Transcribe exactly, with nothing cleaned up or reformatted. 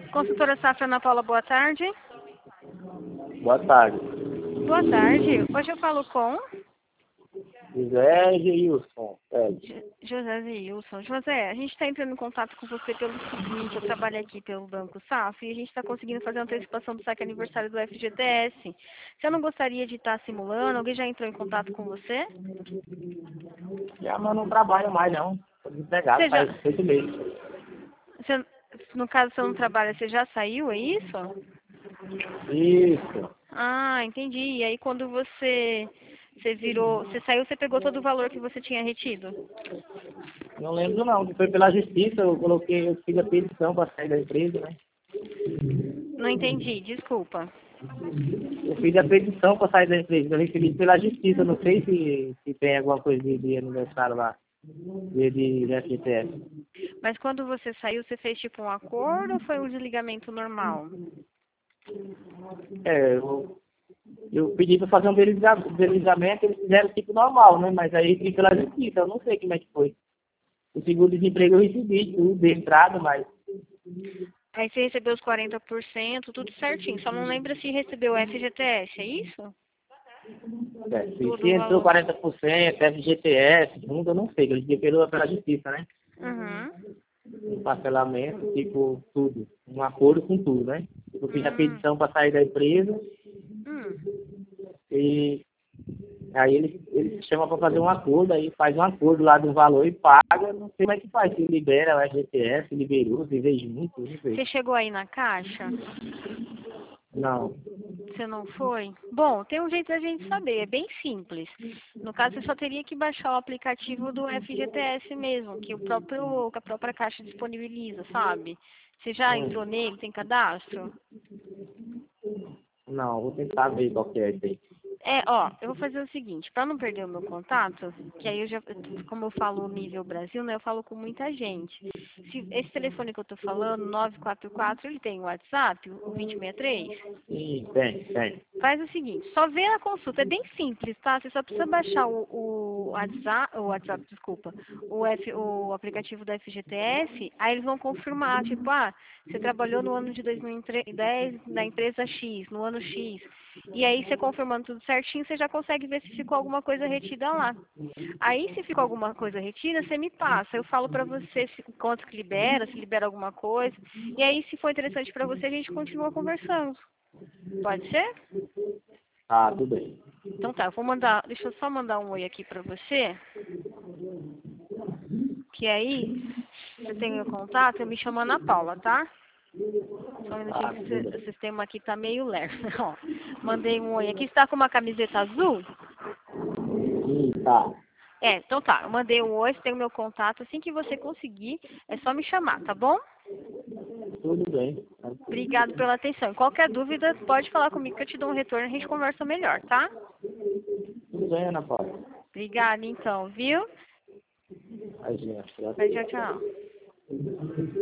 Consultora Safra Ana Paula, boa tarde. Boa tarde. Boa tarde. Hoje eu falo com José Geilson. É. J- José Zilson. José, a gente está entrando em contato com você pelo seguinte, eu trabalho aqui pelo Banco Safra e a gente está conseguindo fazer uma antecipação do saque aniversário do F G T S. Você não gostaria de estar simulando? Alguém já entrou em contato com você? Já, mas não trabalho mais, não. Tô desempregado, Você já, faz oito meses. você, no caso, você não trabalha, você já saiu, é isso? Isso. Ah, entendi. E aí quando você, você virou, você saiu, você pegou todo o valor que você tinha retido? Não lembro, não. Foi pela justiça, eu coloquei, eu fiz a petição para sair da empresa, né? Não entendi, desculpa. Eu fiz a petição para sair da empresa, eu recebi pela justiça. Não sei se, se tem alguma coisa de, de aniversário lá, de, de F G T S. Mas quando você saiu, você fez tipo um acordo ou foi um desligamento normal? É, eu, eu pedi para fazer um desliga- desligamento, eles fizeram tipo normal, né? Mas aí fiz pela justiça, eu não sei como é que foi. O seguro-desemprego eu recebi tudo de entrada, mas Aí você recebeu os quarenta por cento, tudo certinho. Só não lembra se recebeu o F G T S, é isso? é, se, Todo se o entrou valor. quarenta por cento, F G T S, fundo, eu não sei, eu recebi pela, pela justiça, né? Uhum. Um parcelamento, tipo, tudo. Um acordo com tudo, né? Eu fiz a Hum. petição para sair da empresa Hum. e aí eles, eles chamam para fazer um acordo, aí faz um acordo lá do valor e paga, não sei como é que faz, se libera o F G T S, liberou, se veio junto, não sei. Você chegou aí na caixa? Não. Você não foi? Bom, tem um jeito da gente saber, é bem simples. No caso, você só teria que baixar o aplicativo do F G T S mesmo, que o próprio, que a própria caixa disponibiliza, sabe? Você já entrou Hum, nele, tem cadastro? não, vou tentar ver qual que é isso aí. É, ó, eu vou fazer o seguinte, para não perder o meu contato, que aí eu já, como eu falo nível Brasil, né, eu falo com muita gente. Se, esse telefone que eu tô falando, nove quatro quatro, ele tem o WhatsApp, o vinte e sessenta e três? Sim, tem, tem. Faz o seguinte, só vê a consulta, é bem simples, tá? Você só precisa baixar o, o WhatsApp, o WhatsApp, desculpa, o, F, o aplicativo da F G T S, aí eles vão confirmar, tipo, ah, você trabalhou no ano de dois mil e dez na empresa X, no ano X. E aí você confirmando tudo certinho, você já consegue ver se ficou alguma coisa retida lá. Aí se ficou alguma coisa retida, você me passa. Eu falo pra você se, quanto que libera, se libera alguma coisa. E aí, se for interessante pra você, a gente continua conversando. Pode ser? Ah, tudo bem. Então tá, eu vou mandar, deixa eu só mandar um oi aqui pra você, que aí você tem meu contato, eu me chamo Ana Paula, tá? Só um minutinho Ah, que tudo esse- o bem. sistema aqui tá meio lerdo. Ó, mandei um oi aqui, você tá com uma camiseta azul? Sim, tá. É, então tá, eu mandei um oi, você tem o meu contato, assim que você conseguir, é só me chamar, tá bom? Tudo bem. Obrigado pela atenção. Qualquer dúvida, pode falar comigo que eu te dou um retorno e a gente conversa melhor, tá? Tudo bem, Ana Paula. Obrigada então, viu? A gente, Vai, tchau, tchau.